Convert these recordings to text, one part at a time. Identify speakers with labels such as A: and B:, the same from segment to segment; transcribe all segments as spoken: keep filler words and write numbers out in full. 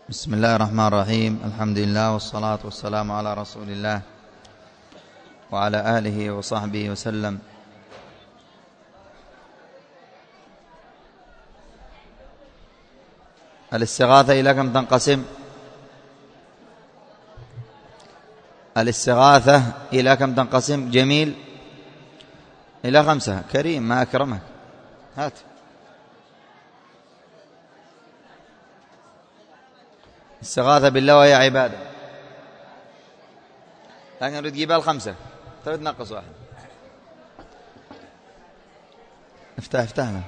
A: بسم الله الرحمن الرحيم. الحمد لله والصلاة والسلام على رسول الله وعلى آله وصحبه وسلم. الاستغاثة إلى كم تنقسم؟ الاستغاثة إلى كم تنقسم؟ جميل، إلى خمسة. كريم ما أكرمك، هات. استغاثة بالله وهي عبادة، لكن نريد تجيبها الخمسة، تريد نقص واحد. افتح افتحنا.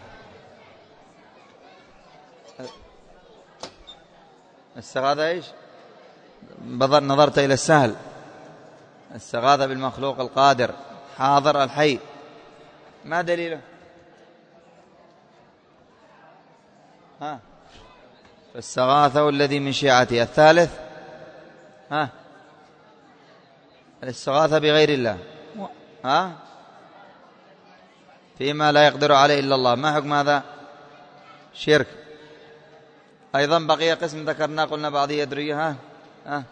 A: استغاثة ايش؟ بظل نظرت إلى السهل. استغاثة بالمخلوق القادر حاضر الحي، ما دليله؟ ها، فاستغاثه الذي من شيعته. الثالث ها، الاستغاثة بغير الله، ها، فيما لا يقدر عليه إلا الله. ما حكم هذا؟ شرك. أيضا بقي قسم ذكرنا قلنا بعضية يدري. ها ها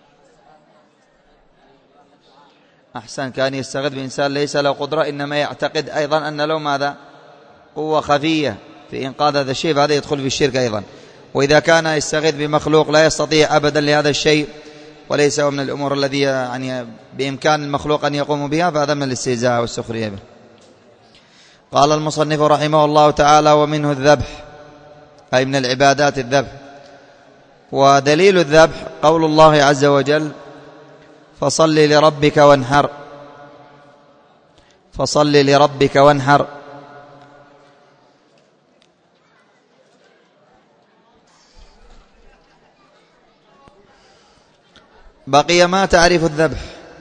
A: أحسن. كان يستغيث بإنسان ليس له قدرة، إنما يعتقد أيضا أن له ماذا؟ قوة خفية في إنقاذ هذا الشيء، فهذا يدخل في الشرك أيضا. وإذا كان يستغيث بمخلوق لا يستطيع أبدا لهذا الشيء وليس هو من الأمور الذي يعني بإمكان المخلوق أن يقوم بها، فهذا من الاستهزاء والسخرية به. قال المصنف رحمه الله تعالى: ومنه الذبح، أي من العبادات الذبح. ودليل الذبح قول الله عز وجل: فصل لربك وانحر. فصل لربك وانحر. بقي ما تعريف الذبح؟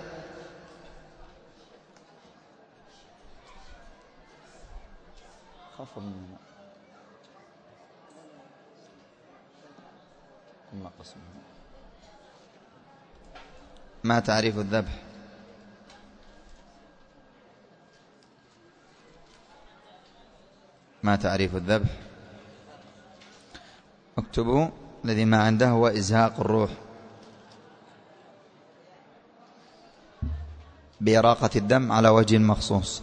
A: ما تعريف الذبح؟ ما تعريف الذبح؟ اكتبوا. الذي ما عنده هو إزهاق الروح بإراقة الدم على وجه مخصوص.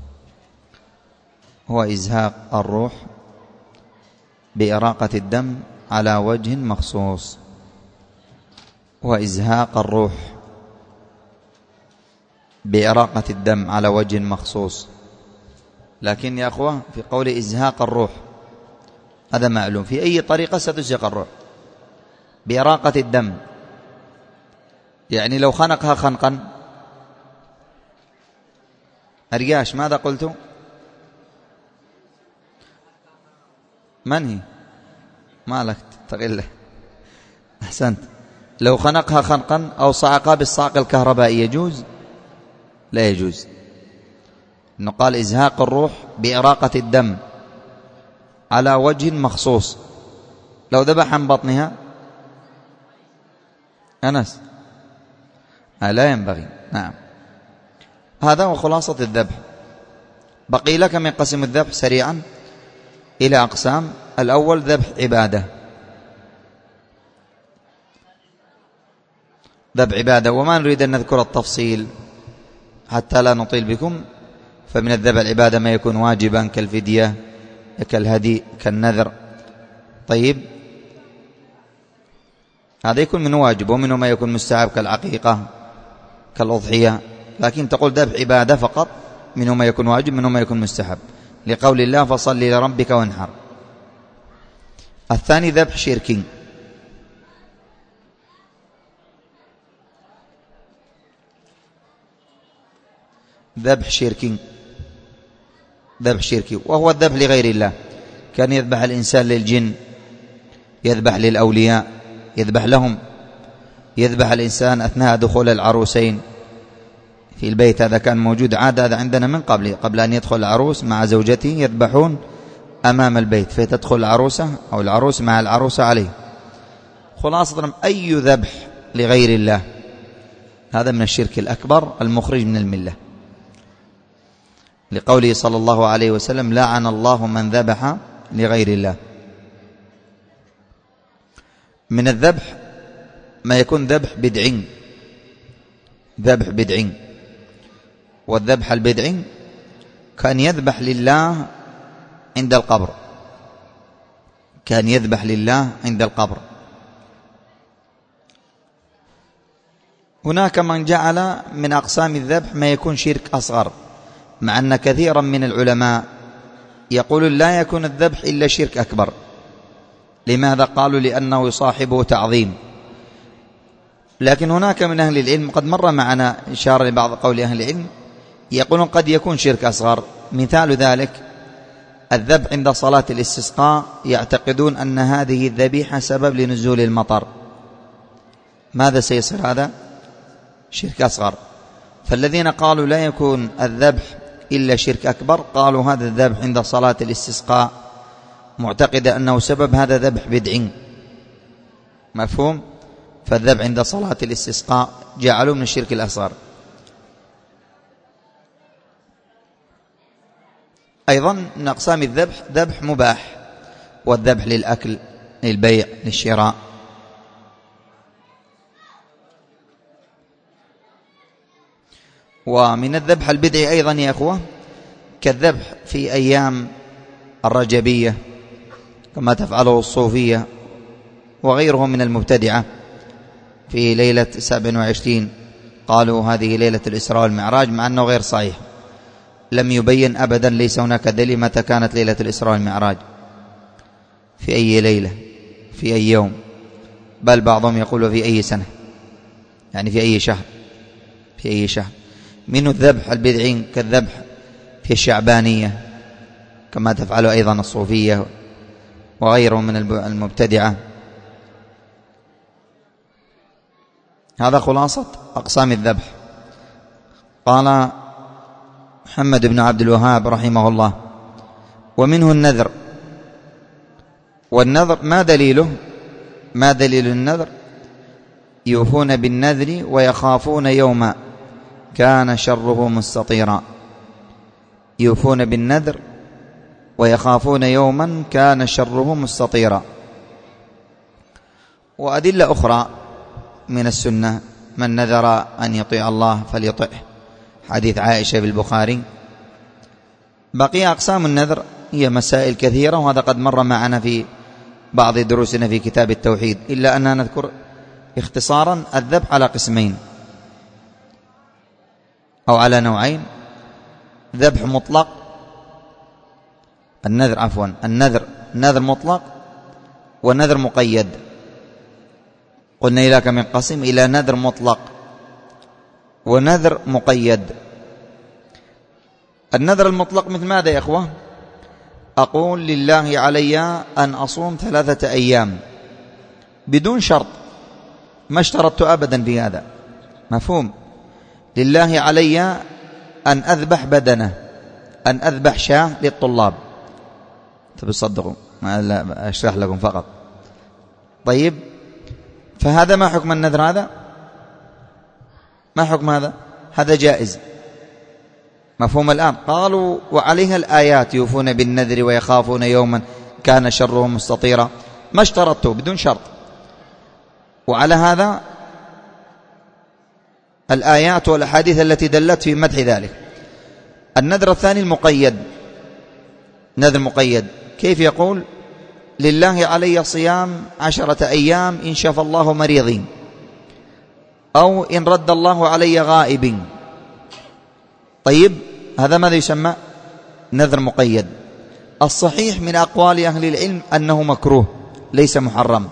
A: هو إزهاق الروح بإراقة الدم على وجه مخصوص. هو إزهاق الروح بإراقة الدم على وجه مخصوص. لكن يا أخوة في قول إزهاق الروح هذا معلوم في أي طريقة ستزهق الروح بإراقة الدم. يعني لو خنقها خنقا أرياش، ماذا قلت؟ من هي؟ ما لك تقله. أحسنت. لو خنقها خنقا أو صعقها بالصعق الكهربائي يجوز؟ لا يجوز. إنه قال إزهاق الروح بإراقة الدم على وجه مخصوص. لو ذبح عن بطنها أنس لا ينبغي. نعم، هذا هو خلاصة الذبح. بقي لك من قسم الذبح سريعا إلى أقسام. الأول ذبح عبادة. ذبح عبادة، وما نريد أن نذكر التفصيل حتى لا نطيل بكم. فمن الذبح العبادة ما يكون واجبا كالفدية كالهدي كالنذر. طيب، هذا يكون من واجب، ومنه ما يكون مستحب كالعقيقة كالأضحية. لكن تقول ذبح عبادة فقط، منه ما يكون واجب منه ما يكون مستحب، لقول الله: فصل لربك وانحر. الثاني ذبح شركي. ذبح شركي ذبح شركي وهو الذبح لغير الله. كان يذبح الإنسان للجن، يذبح للأولياء، يذبح لهم. يذبح الإنسان أثناء دخول العروسين في البيت، هذا كان موجود عادة، هذا عندنا من قبل قبل أن يدخل العروس مع زوجته يذبحون أمام البيت، فتدخل العروسة أو العروس مع العروسة عليه. خلاصة أي ذبح لغير الله هذا من الشرك الأكبر المخرج من الملة، لقوله صلى الله عليه وسلم: لعن الله من ذبح لغير الله. من الذبح ما يكون ذبح بدعي، ذبح بدعي. والذبح البدعي كان يذبح لله عند القبر، كان يذبح لله عند القبر. هناك من جعل من أقسام الذبح ما يكون شرك أصغر، مع أن كثيرا من العلماء يقول لا يكون الذبح إلا شرك أكبر. لماذا؟ قالوا لأنه يصاحبه تعظيم. لكن هناك من أهل العلم قد مر معنا إشارة لبعض قول أهل العلم يقولون قد يكون شرك أصغر. مثال ذلك الذبح عند صلاة الاستسقاء، يعتقدون أن هذه الذبيحة سبب لنزول المطر. ماذا سيصير؟ هذا شرك أصغر. فالذين قالوا لا يكون الذبح إلا شرك أكبر قالوا هذا الذبح عند صلاة الاستسقاء معتقد أنه سبب، هذا ذبح بدعي. مفهوم؟ فالذبح عند صلاة الاستسقاء جعلوا من الشرك الأصغر. أيضا من أقسام الذبح ذبح مباح، والذبح للأكل، للبيع، للشراء. ومن الذبح البدعي أيضا يا أخوة كالذبح في أيام الرجبية كما تفعله الصوفية وغيرهم من المبتدعة. في ليلة سبع وعشرين قالوا هذه ليلة الإسراء والمعراج، مع أنه غير صحيح، لم يبين أبدا، ليس هناك دليل متى كانت ليلة الإسراء والمعراج، في أي ليلة، في أي يوم، بل بعضهم يقول في أي سنة، يعني في أي شهر، في أي شهر. من الذبح البدعي كالذبح في الشعبانية كما تفعل أيضا الصوفية وغيرهم من المبتدعة. هذا خلاصة أقسام الذبح. قال محمد بن عبد الوهاب رحمه الله: ومنه النذر. والنذر ما دليله؟ ما دليل النذر؟ يوفون بالنذر ويخافون يوما كان شره مستطيرا. يوفون بالنذر ويخافون يوما كان شره مستطيرا. وأدلة أخرى من السنة: من نذر أن يطيع الله فليطعه، حديث عائشة بالبخاري. بقي أقسام النذر هي مسائل كثيرة، وهذا قد مر معنا في بعض دروسنا في كتاب التوحيد، إلا أننا نذكر اختصارا الذبح على قسمين أو على نوعين: ذبح مطلق، النذر عفوا النذر نذر مطلق، ونذر مقيد. قلنا إلى كم ينقسم؟ إلى نذر مطلق ونذر مقيد. النذر المطلق مثل ماذا يا أخوة؟ أقول لله علي أن أصوم ثلاثة أيام بدون شرط، ما اشترطت أبدا في هذا. مفهوم؟ لله علي أن أذبح بدنة، أن أذبح شاة للطلاب. تبي تصدقوا؟ لا أشرح لكم فقط. طيب، فهذا ما حكم النذر؟ هذا ما حكم هذا؟ هذا جائز. مفهوم الآن؟ قالوا وعليها الآيات: يوفون بالنذر ويخافون يوما كان شره مستطيرا. ما اشترطته، بدون شرط. وعلى هذا الآيات والأحاديث التي دلت في مدح ذلك. النذر الثاني المقيد، نذر مقيد. كيف يقول؟ لله علي صيام عشرة أيام إن شفى الله مريضين، أو إن رد الله علي غائب. طيب، هذا ماذا يسمى؟ نذر مقيد. الصحيح من أقوال أهل العلم أنه مكروه ليس محرم.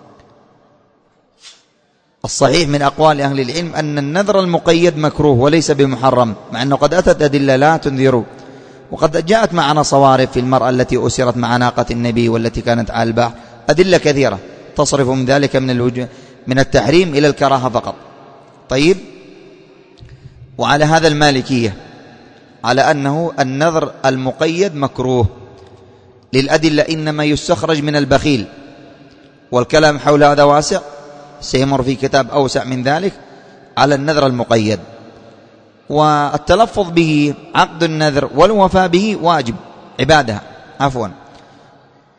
A: الصحيح من أقوال أهل العلم أن النذر المقيد مكروه وليس بمحرم، مع أنه قد أتت أدلة لا تنذروا. وقد جاءت معنا صوارف في المرأة التي أسرت مع ناقة النبي والتي كانت على البحر، أدلة كثيرة تصرف من ذلك من الوجه من التحريم إلى الكراهة فقط. طيب، وعلى هذا المالكية على أنه النذر المقيد مكروه للأدلة: إنما يستخرج من البخيل. والكلام حول هذا واسع، سيمر في كتاب أوسع من ذلك على النذر المقيد. والتلفظ به عقد النذر والوفاء به واجب، عبادة عفوا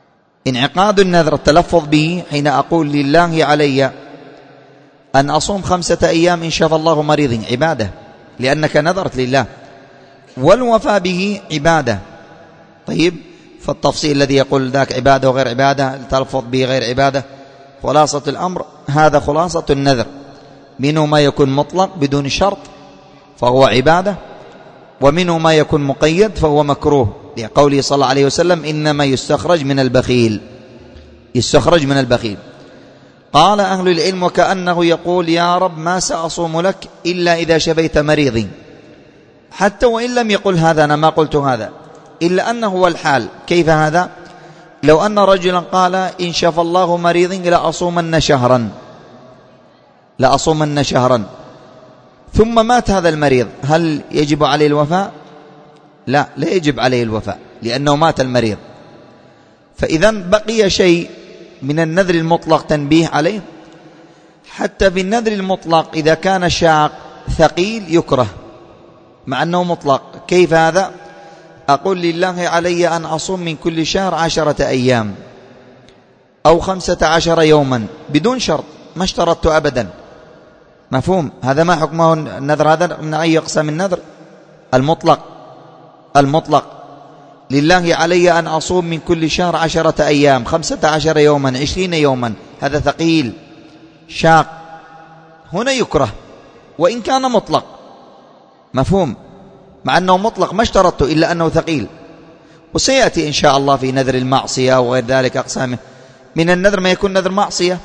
A: انعقاد النذر التلفظ به حين أقول لله علي أن أصوم خمسة أيام إن شفى الله مريض، عبادة لأنك نذرت لله، والوفاء به عبادة. طيب، فالتفصيل الذي يقول ذاك عبادة وغير عبادة، التلفظ به غير عبادة، خلاصة الأمر هذا خلاصة النذر، منه ما يكون مطلق بدون شرط فهو عبادة، ومنه ما يكون مقيد فهو مكروه، لقوله صلى الله عليه وسلم إنما يستخرج من البخيل، يستخرج من البخيل. قال أهل العلم وكأنه يقول يا رب ما سأصوم لك إلا إذا شفيت مريضي، حتى وإن لم يقل هذا، أنا ما قلت هذا، إلا أنه هو الحال. كيف هذا؟ لو أن رجلا قال إن شفى الله مريضي لأصومن شهرا لأصومن شهرا ثم مات هذا المريض، هل يجب عليه الوفاء؟ لا، لا يجب عليه الوفاء لأنه مات المريض. فإذا بقي شيء من النذر المطلق تنبيه عليه، حتى في النذر المطلق إذا كان شاق ثقيل يكره مع أنه مطلق. كيف هذا؟ أقول لله علي أن أصوم من كل شهر عشرة أيام أو خمسة عشر يوما بدون شرط، ما اشترطت أبدا. مفهوم؟ هذا ما حكمه النذر؟ هذا من أي أقسام النذر؟ المطلق. المطلق لله علي أن أصوم من كل شهر عشرة أيام خمسة عشر يوما عشرين يوما، هذا ثقيل شاق، هنا يكره وإن كان مطلق. مفهوم؟ مع أنه مطلق ما اشترطته إلا أنه ثقيل. وسيأتي إن شاء الله في نذر المعصية وغير ذلك أقسامه. من النذر ما يكون نذر معصية،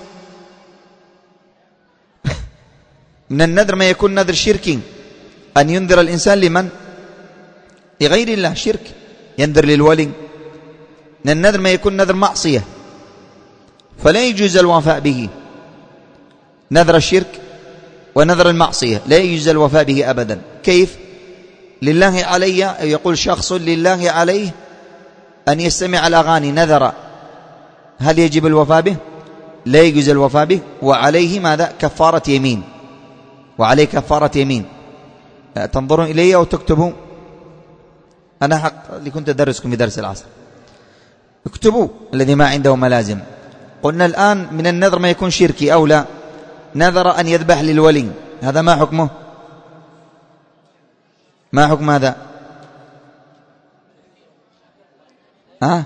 A: من النذر ما يكون نذر شركي، أن ينذر الإنسان لمن؟ لغير الله، شرك، ينذر للولي. من النذر ما يكون نذر معصية فلا يجوز الوفاء به، نذر الشرك ونذر المعصية لا يجوز الوفاء به أبدا. كيف؟ لله علي، يقول شخص لله عليه أن يستمع الأغاني، نذر، هل يجب الوفاء به؟ لا يجوز الوفاء به، وعليه ماذا؟ كفارة يمين، وعليه كفارة يمين. تنظرون إلي أو تكتبوا؟ أنا حق اللي كنت أدرسكم في درس العصر، اكتبوا الذي ما عنده ملازم. قلنا الآن من النذر ما يكون شركي أو لا، نذر أن يذبح للولي، هذا ما حكمه؟ ما حكم هذا؟ ها؟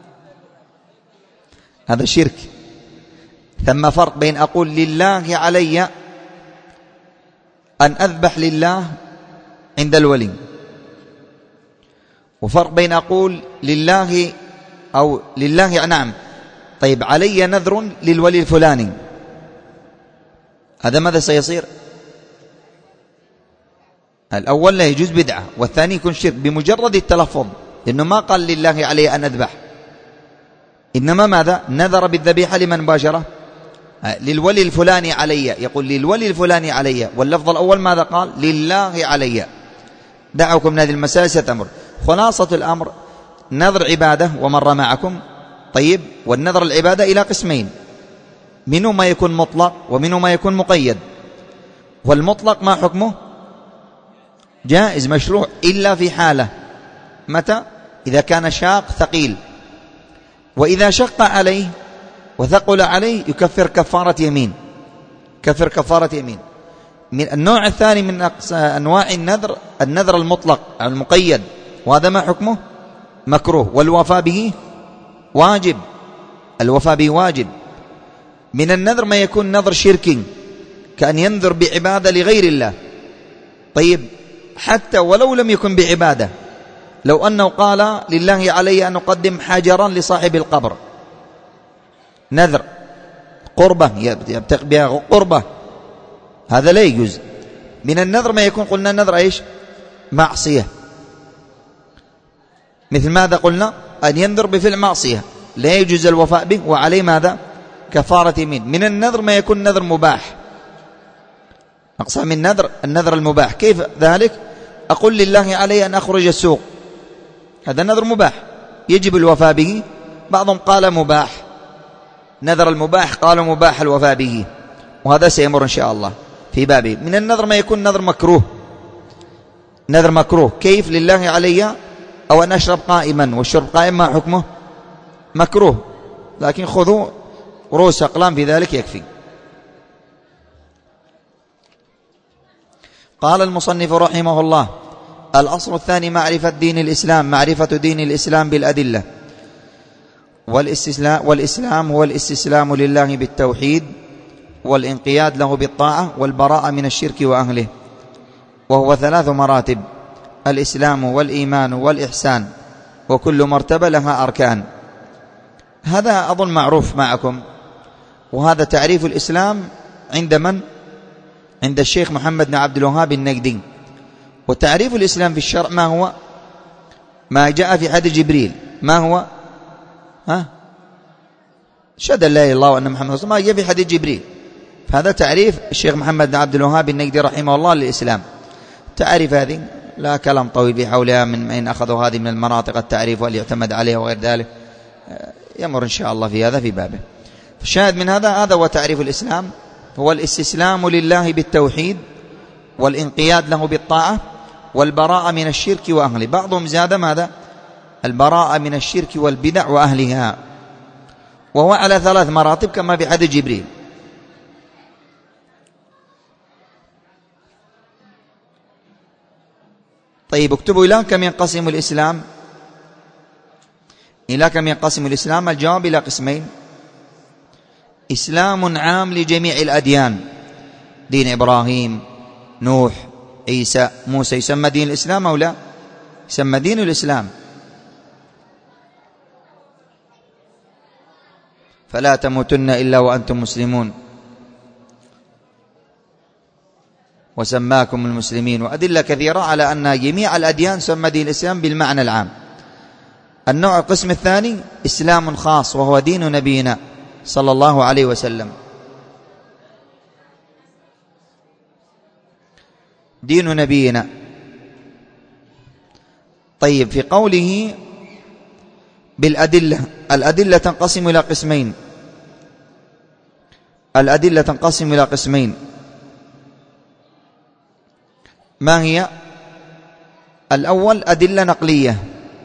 A: هذا شرك. ثم فرق بين أقول لله علي أن أذبح لله عند الولي، وفرق بين أقول لله أو لله، نعم طيب علي نذر للولي الفلاني، هذا ماذا سيصير؟ الأول لا يجوز بدعة، والثاني يكون شرك بمجرد التلفظ، لأنه ما قال لله علي أن أذبح، إنما ماذا؟ نذر بالذبيحة لمن باشره؟ للولي الفلاني علي، يقول للولي الفلاني علي، واللفظ الأول ماذا قال؟ لله علي. دعوكم من هذه المسائل ستمر. خلاصة الأمر نذر عبادة ومر معكم. طيب، والنذر العبادة إلى قسمين، منه ما يكون مطلق ومنه ما يكون مقيد. والمطلق ما حكمه؟ جائز مشروع، إلا في حالة، متى؟ إذا كان شاق ثقيل، وإذا شق عليه وثقل عليه يكفر كفارة يمين، كفر كفارة يمين. من النوع الثاني من أنواع النذر النذر المطلق المقيد، وهذا ما حكمه؟ مكروه، والوفاء به واجب، الوفاء به واجب. من النذر ما يكون نذر شركي، كأن ينذر بعبادة لغير الله. طيب، حتى ولو لم يكن بعبادة، لو أنه قال لله علي أن أقدم حجرا لصاحب القبر، نذر قربة يبتغي بها قربة، هذا لا يجوز. من النذر ما يكون، قلنا النذر إيش؟ معصية، مثل ماذا قلنا؟ أن ينذر بفعل معصية لا يجوز الوفاء به، وعليه ماذا؟ كفارة يمين. من النذر ما يكون نذر مباح، أقسام النذر النذر المباح. كيف ذلك؟ أقول لله علي أن أخرج السوق، هذا نذر مباح يجب الوفاء به. بعضهم قال مباح، نذر المباح قالوا مباح الوفاء به، وهذا سيمر إن شاء الله في بابه. من النذر ما يكون نذر مكروه، نذر مكروه. كيف؟ لله علي أو أن أشرب قائما، والشرب قائم ما حكمه؟ مكروه. لكن خذوا رؤوس أقلام في ذلك يكفي. قال المصنف رحمه الله: الأصل الثاني معرفة دين الإسلام، معرفة دين الإسلام بالأدلة. والاستسلام, والإسلام هو الاستسلام لله بالتوحيد والانقياد له بالطاعة والبراءة من الشرك وأهله، وهو ثلاث مراتب: الإسلام والإيمان والإحسان، وكل مرتبة لها أركان. هذا أظن معروف معكم، وهذا تعريف الإسلام عند من؟ عند الشيخ محمد بن عبد الوهاب النجدي. وتعريف الإسلام في الشرع ما هو؟ ما جاء في حديث جبريل. ما هو؟ ها؟ شهادة لا إله إلا الله وأن محمد رسول الله، ما جاء في حديث جبريل. هذا تعريف الشيخ محمد بن عبد الوهاب النجدي رحمه الله للإسلام. تعريف هذه لا كلام طويل في حولها، من أين أخذوا هذه من المناطق التعريف واليعتمد عليها وغير ذلك، يمر إن شاء الله في هذا في بابه. الشاهد من هذا، هذا هو تعريف الإسلام: هو الاستسلام لله بالتوحيد والانقياد له بالطاعة والبراءة من الشرك وأهله. بعضهم زاد ماذا؟ البراءة من الشرك والبدع وأهلها، وهو على ثلاث مراتب كما في حديث جبريل. طيب، اكتبوا إلى كم ينقسم الإسلام؟ إلى كم ينقسم الإسلام؟ الجواب إلى قسمين: إسلام عام لجميع الأديان، دين إبراهيم، نوح، عيسى، موسى، يسمى دين الإسلام أو لا؟ يسمى دين الإسلام. فلا تموتن إلا وأنتم مسلمون، وسماكم المسلمين، وأدلة كثيرة على أن جميع الأديان سمى دين الإسلام بالمعنى العام. النوع القسم الثاني إسلام خاص، وهو دين نبينا صلى الله عليه وسلم. دين نبينا. طيب، في قوله بالأدلة، الأدلة تنقسم إلى قسمين. الأدلة تنقسم إلى قسمين. ما هي؟ الأول أدلة نقلية،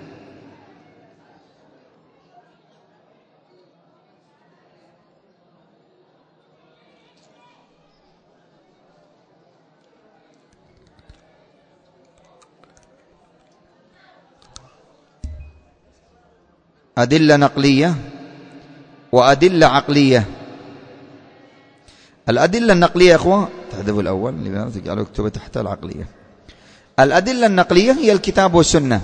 A: أدلة نقلية وأدلة عقلية. الأدلة النقلية يا أخوة، تحذفوا الأول لماذا تجعلوا اكتبوا تحت العقلية. الأدلة النقلية هي الكتاب والسنة.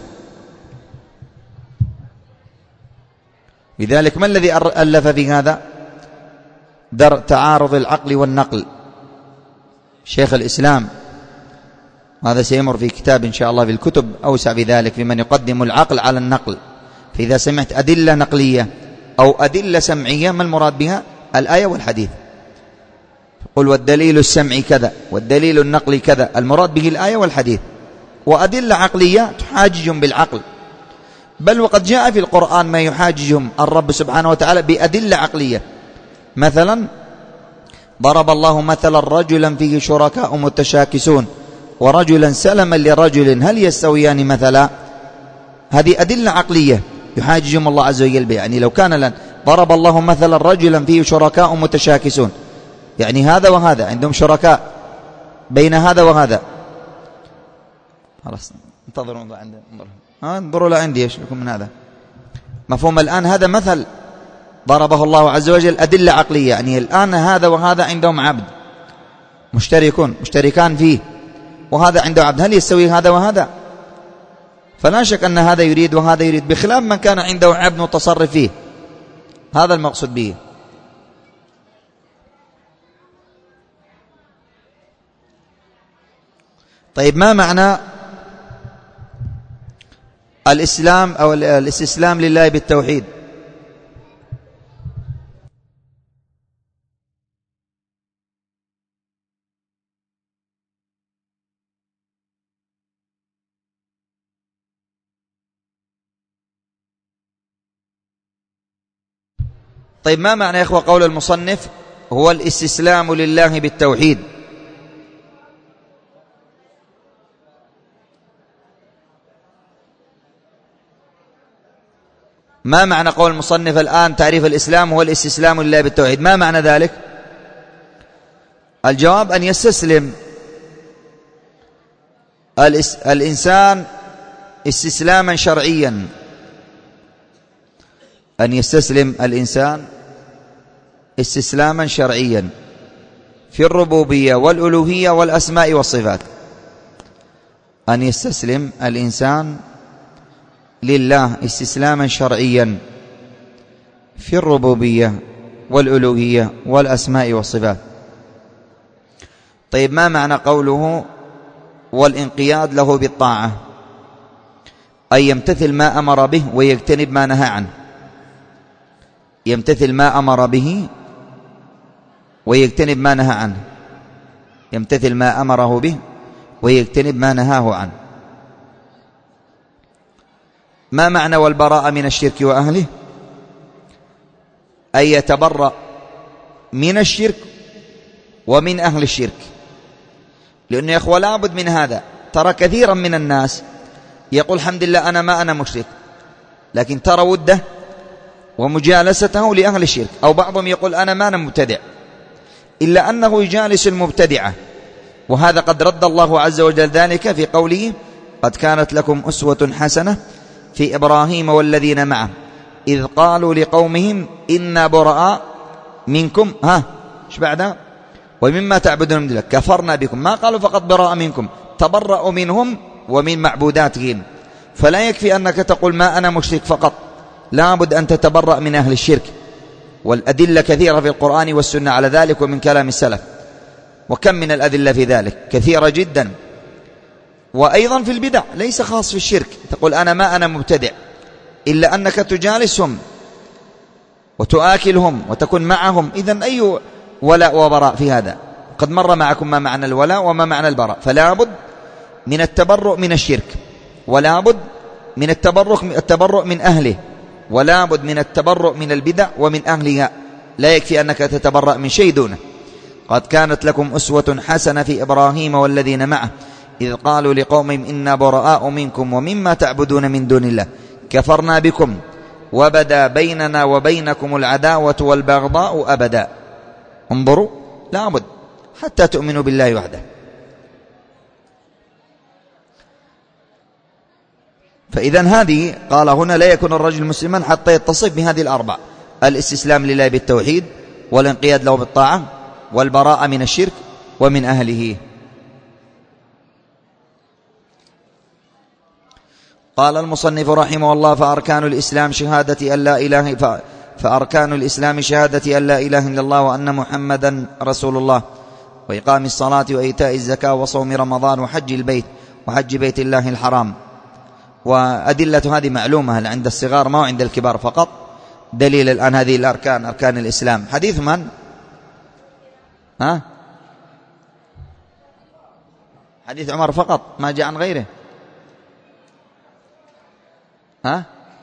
A: لذلك ما الذي ألف في هذا؟ درء تعارض العقل والنقل، شيخ الإسلام. هذا سيمر في كتاب إن شاء الله في الكتب أوسع في ذلك، في من يقدم العقل على النقل. فإذا سمعت أدلة نقلية أو أدلة سمعية، ما المراد بها؟ الآية والحديث. قل والدليل السمعي كذا والدليل النقلي كذا، المراد به الآية والحديث. وأدلة عقلية تحاججهم بالعقل، بل وقد جاء في القرآن ما يحاججهم الرب سبحانه وتعالى بأدلة عقلية. مثلا ضرب الله مثلا رجلا فيه شركاء متشاكسون ورجلا سلما لرجل هل يستويان مثلا. هذه أدلة عقلية يحاججهم الله عز وجل بها. يعني لو كان لن ضرب الله مثلا رجلا فيه شركاء متشاكسون، يعني هذا وهذا عندهم شركاء بين هذا وهذا. خلاص انتظروا عند ها انظروا لا عندي ايش لكم من هذا مفهوم. الآن هذا مثل ضربه الله عز وجل، أدلة عقلية. يعني الآن هذا وهذا عندهم عبد مشتركون مشتركان فيه، وهذا عنده عبد، هل يستوي هذا وهذا؟ فلا شك أن هذا يريد وهذا يريد، بخلاف من كان عنده عبد متصرف فيه. هذا المقصود به. طيب، ما معنى الإسلام أو الاستسلام لله بالتوحيد؟ طيب، ما معنى يا إخوة قول المصنف هو الاستسلام لله بالتوحيد؟ ما معنى قول المصنف الآن تعريف الإسلام هو الاستسلام لله بالتوحيد؟ ما معنى ذلك؟ الجواب أن يستسلم الإنسان استسلاما شرعيا، أن يستسلم الإنسان استسلاما شرعيا في الربوبية والألوهية والأسماء والصفات. أن يستسلم الإنسان لله استسلاما شرعيا في الربوبية والألوهية والأسماء والصفات. طيب ما معنى قوله والانقياد له بالطاعة؟ أي يمتثل ما أمر به ويجتنب ما نهى عنه. يمتثل ما أمر به ويجتنب ما نهى عنه. يمتثل ما أمره به ويجتنب ما نهاه عنه. ما معنى والبراءة من الشرك وأهله؟ أي يتبرأ من الشرك ومن أهل الشرك. لأنه يا أخوة لابد من هذا. ترى كثيرا من الناس يقول الحمد لله أنا ما أنا مشرك، لكن ترى وده ومجالسته لأهل الشرك. أو بعضهم يقول أنا ما أنا مبتدع، إلا أنه يجالس المبتدعة. وهذا قد رد الله عز وجل ذلك في قوله قد كانت لكم أسوة حسنة في إبراهيم والذين معه إذ قالوا لقومهم إنا براء منكم ها ايش بعدها ومما تعبدون من دون الله كفرنا بكم. ما قالوا فقط براء منكم، تبرأوا منهم ومن معبوداتهم. فلا يكفي أنك تقول ما أنا مشرك فقط، لابد أن تتبرأ من أهل الشرك. والأدلة كثيرة في القرآن والسنة على ذلك ومن كلام السلف. وكم من الأدلة في ذلك كثيرة جدا. وأيضا في البدع ليس خاص في الشرك. تقول أنا ما أنا مبتدع، إلا أنك تجالسهم وتآكلهم وتكون معهم. إذن أي ولاء وبراء في هذا؟ قد مر معكم ما معنى الولاء وما معنى البراء. فلا بد من التبرؤ من الشرك، ولا بد من التبرؤ التبرؤ من أهله، ولا بد من التبرؤ من البدع ومن أهلها. لا يكفي أنك تتبرأ من شيء دونه. قد كانت لكم أسوة حسنة في إبراهيم والذين معه إذ قالوا لقومهم إنا براء منكم ومما تعبدون من دون الله كفرنا بكم وبدا بيننا وبينكم العداوة والبغضاء أبدا. انظروا، لابد حتى تؤمنوا بالله وحده. فإذا هذه قال هنا لا يكون الرجل مسلما حتى يتصف بهذه الأربع: الاستسلام لله بالتوحيد، والانقياد له بالطاعة، والبراءة من الشرك ومن أهله. قال المصنف رحمه الله: فأركان الإسلام شهادة أن لا إله ف... فأركان الإسلام شهادة أن لا إله إلا الله وأن محمدا رسول الله، وإقام الصلاة وإيتاء الزكاة وصوم رمضان وحج البيت وحج بيت الله الحرام. وأدلة هذه معلومة عند الصغار ما عند الكبار فقط. دليل الآن هذه الأركان أركان الإسلام حديث من؟ ها؟ حديث عمر فقط، ما جاء عن غيره. ها؟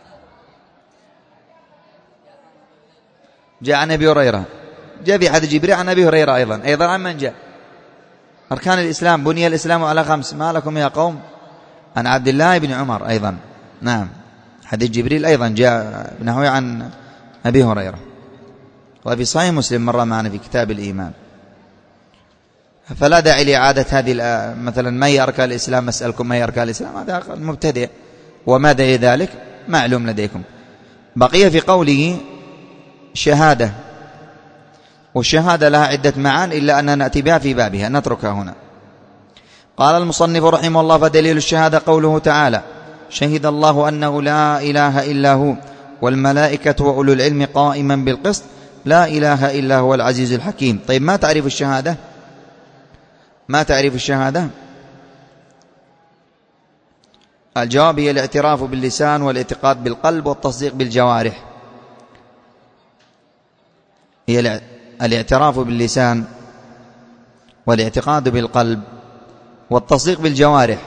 A: جاء عن أبي هريرة، جاء في حديث جبريل عن أبي هريرة أيضا أيضا عن من جاء؟ أركان الإسلام: بني الإسلام على خمس ما لكم يا قوم، عن عبد الله بن عمر أيضا. نعم، حديث جبريل أيضا جاء نحوه عن أبي هريرة. وفي صحيح مسلم مرة معنا في كتاب الإيمان. فلا داعي لإعادة هذه مثلا ما هي أركان الإسلام، أسألكم ما هي أركان الإسلام، هذا مبتدئ وما دليل ذلك معلوم لديكم. بقي في قوله شهادة، والشهادة لها عدة معان إلا أننا نأتي بها في بابها، نتركها هنا. قال المصنف رحمه الله: فدليل الشهادة قوله تعالى: شهد الله أنه لا إله إلا هو والملائكة وأولو العلم قائما بالقسط لا إله إلا هو العزيز الحكيم. طيب ما تعريف الشهادة؟ ما تعريف الشهادة؟ الجواب: هي الاعتراف باللسان والاعتقاد بالقلب والتصديق بالجوارح. هي الاعتراف باللسان والاعتقاد بالقلب والتصديق بالجوارح.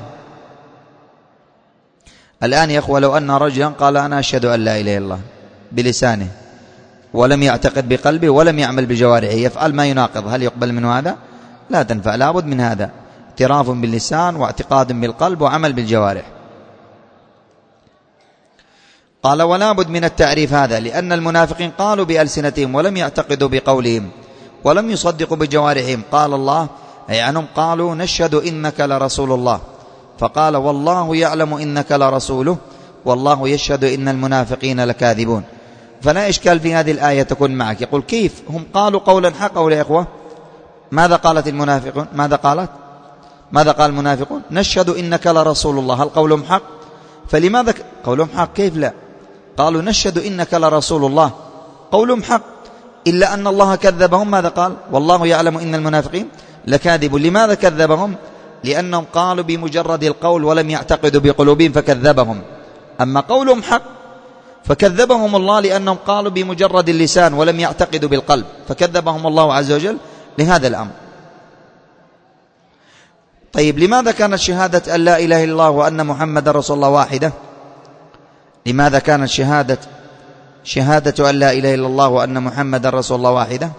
A: الآن يا أخوة، لو أن رجلا قال أنا أشهد أن لا إله إلا الله بلسانه ولم يعتقد بقلبه ولم يعمل بجوارحه، يفعل ما يناقض، هل يقبل منه هذا؟ لا تنفع. لابد من هذا: اعتراف باللسان واعتقاد بالقلب وعمل بالجوارح. قال ولا بد من التعريف هذا، لأن المنافقين قالوا بألسنتهم ولم يعتقدوا بقولهم ولم يصدقوا بجوارحهم. قال الله أي عنهم قالوا نشهد إنك لرسول الله، فقال والله يعلم إنك لرسوله والله يشهد إن المنافقين لكاذبون. فلا إشكال في هذه الآية تكون معك. يقول كيف هم قالوا قولا حق أو لا يا إخوة؟ ماذا قالت المنافقون؟ ماذا قالت؟ ماذا قال المنافقون؟ نشهد إنك لرسول الله، هل قولهم حق؟ فلماذا قولهم حق؟ كيف لا؟ قالوا نشهد إنك لرسول الله، قولهم حق، إلا أن الله كذبهم. ماذا قال؟ والله يعلم إن المنافقين لكاذبون. لماذا كذبهم؟ لأنهم قالوا بمجرد القول ولم يعتقدوا بقلوبهم فكذبهم. أما قولهم حق فكذبهم الله لأنهم قالوا بمجرد اللسان ولم يعتقدوا بالقلب، فكذبهم الله عز وجل لهذا الأمر. طيب لماذا كانت شهادة أن لا إله إلا الله وأن محمد رسول الله واحدة؟ لماذا كانت شهادة شهادة أن لا إله إلا الله وأن محمد رسول الله واحدة؟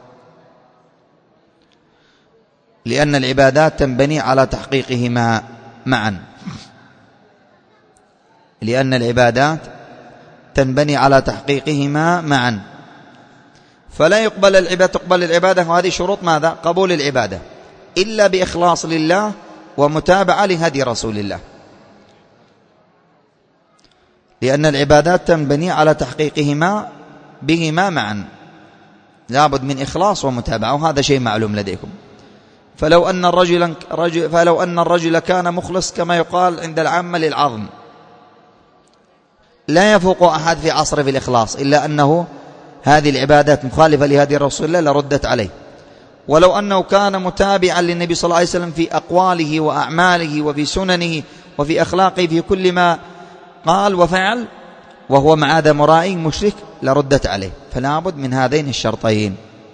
A: لأن العبادات تنبني على تحقيقهما معا، لأن العبادات تنبني على تحقيقهما معا، فلا يقبل العبادة تقبل العبادة، وهذه شروط ماذا؟ قبول العبادة، إلا بإخلاص لله ومتابعة لهدي رسول الله، لأن العبادات تنبني على تحقيقهما بهما معا، لابد من إخلاص ومتابعة، وهذا شيء معلوم لديكم. فلو أن الرجل رجل فلو أن الرجل كان مخلص كما يقال عند العامة للعظم، لا يفوق أحد في عصر في الإخلاص، إلا أنه هذه العبادات مخالفة لهدي رسول الله لردت عليه. ولو أنه كان متابعا للنبي صلى الله عليه وسلم في أقواله وأعماله وفي سننه وفي أخلاقه في كل ما قال وفعل، وهو مع هذا مرائي مشرك، لردت عليه. فلا بد من هذين الشرطين.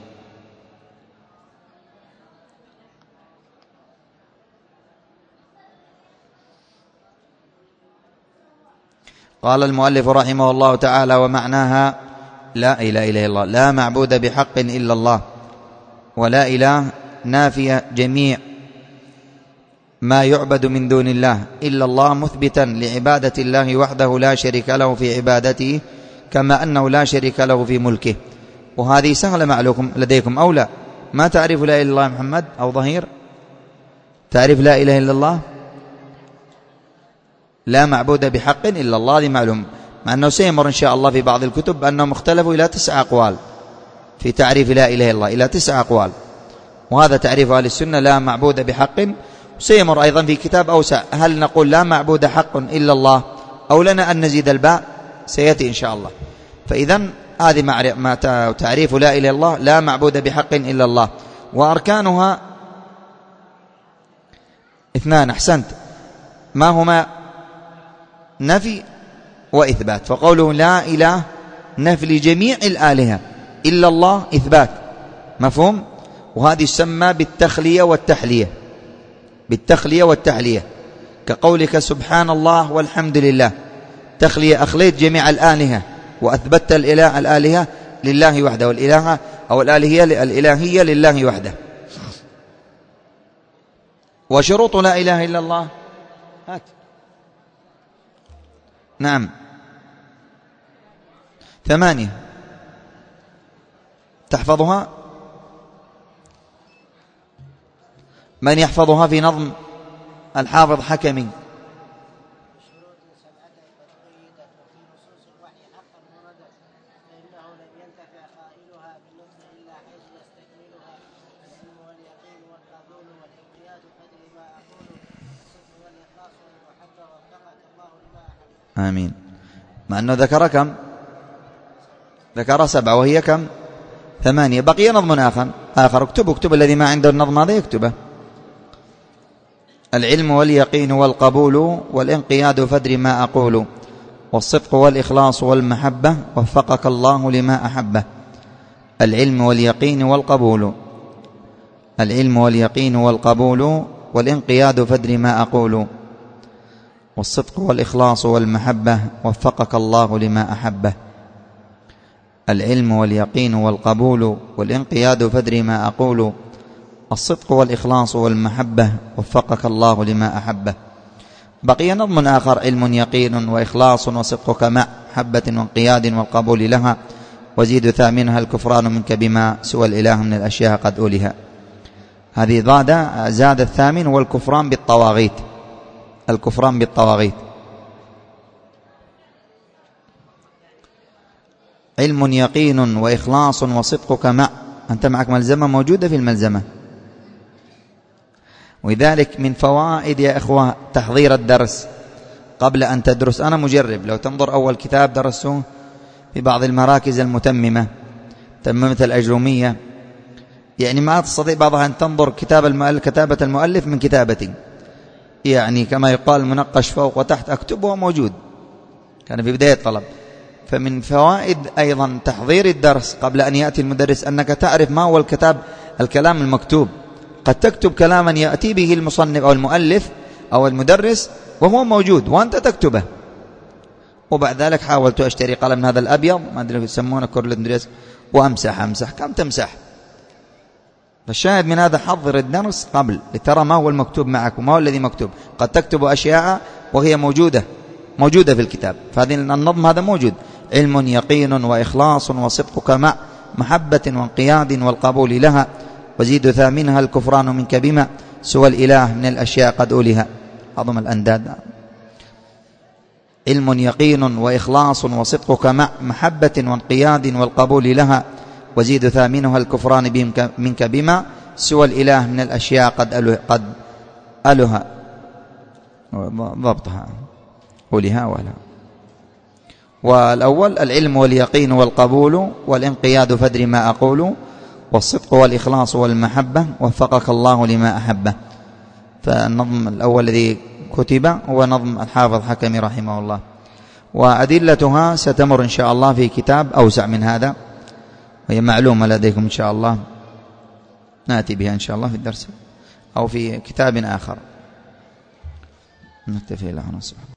A: قال المؤلف رحمه الله تعالى ومعناها لا إله إلا الله، لا معبود بحق إلا الله، ولا إله نافية جميع ما يعبد من دون الله إلا الله، مثبتا لعبادة الله وحده لا شريك له في عبادته، كما أنه لا شريك له في ملكه. وهذه سهلة معلوم لديكم أو لا؟ ما تعرف لا إله إلا الله محمد أو ظهير؟ تعرف لا إله إلا الله؟ لا معبود بحق إلا الله، هذه معلوم، مع أنه سيمر إن شاء الله في بعض الكتب أنهم اختلفوا إلى تسع أقوال في تعريف لا إله إلا الله، إلى تسع أقوال، وهذا تعريف أهل السنة لا معبود بحق. سيمر أيضا في كتاب أوسع، هل نقول لا معبود حق إلا الله أو لنا أن نزيد الباء؟ سيأتي إن شاء الله. فإذا هذه ما تعريف لا إله إلا الله، لا معبود بحق إلا الله، وأركانها اثنان. أحسنت، ما هما؟ نفي وإثبات. فقوله لا إله نفي لجميع الآلهة، إلا الله إثبات، مفهوم؟ وهذه يسمى بالتخلية والتحلية، بالتخلية والتحلية، كقولك سبحان الله والحمد لله، تخلية، أخليت جميع الآلهة وأثبتت الإله الآلهة لله وحده، والإله أو الآلهية الإلهية لله وحده. وشروط لا إله إلا الله هات. نعم ثمانية، تحفظها؟ من يحفظها في نظم الحافظ حكمي؟ آمين. مع أنه ذكر كم؟ ذكر سبعة، وهي كم؟ ثمانية. بقي نظم آخر آخر اكتبوا، اكتب الذي ما عنده النظم هذا يكتبه. العلم واليقين والقبول والانقياد فدر ما أقول، والصدق والإخلاص والمحبة، وفقك الله لما أحبه. العلم واليقين والقبول، العلم واليقين والقبول والانقياد فدر ما أقول، والصدق والإخلاص والمحبة، وفقك الله لما أحبه. العلم واليقين والقبول والانقياد فدر ما أقول، الصدق والإخلاص والمحبة، وفقك الله لما أحبه. بقي نظم آخر: علم يقين وإخلاص وصدقك مع محبة وانقياد والقبول لها، وزيد ثامنها الكفران منك بما سوى الإله من الأشياء قد أولها. هذه زاد زاد الثامن والكفران بالطواغيت، الكفران بالطواغيت. علم يقين وإخلاص وصدقك مع، أنت معك ملزمة موجودة في الملزمة. ولذلك من فوائد يا إخوة تحضير الدرس قبل أن تدرس. أنا مجرب، لو تنظر أول كتاب درسوه في بعض المراكز المتممة، تممة الأجرومية، يعني ما تستطيع بعضها أن تنظر كتاب المؤلف كتابة المؤلف من كتابتي، يعني كما يقال منقش فوق وتحت، أكتبه موجود، كان في بداية الطلب. فمن فوائد أيضا تحضير الدرس قبل أن يأتي المدرس أنك تعرف ما هو الكتاب الكلام المكتوب. قد تكتب كلاما يأتي به المصنف أو المؤلف أو المدرس وهو موجود وأنت تكتبه، وبعد ذلك حاولت أشتري قلم من هذا الأبيض ما أدري يسمونه كورلندريس وأمسح أمسح كم تمسح. فالشاهد من هذا حضر الدرس قبل لترى ما هو المكتوب معك وما هو الذي مكتوب. قد تكتب أشياء وهي موجودة موجودة في الكتاب. فهذه النظم هذا موجود: علم يقين وإخلاص وصدقك مع محبة وانقياد والقبول لها، وزيد ثامنها الكفران منك بما سوى الإله من الأشياء قد أولها. عظم الأنداد. علم يقين وإخلاص وصدقك مع محبة وانقياد والقبول لها، وزيد ثامنها الكفران منك بما سوى الإله من الأشياء قد أله قد ألها ضبطها أولها ولا. والأول العلم واليقين والقبول والانقياد فدر ما أقول، والصدق والإخلاص والمحبة وفقك الله لما أحبه. فالنظم الأول الذي كتب هو نظم الحافظ حكمي رحمه الله، وأدلتها ستمر إن شاء الله في كتاب أوسع من هذا، وهي معلومة لديكم إن شاء الله، نأتي بها إن شاء الله في الدرس أو في كتاب آخر. نكتفي لها نصح.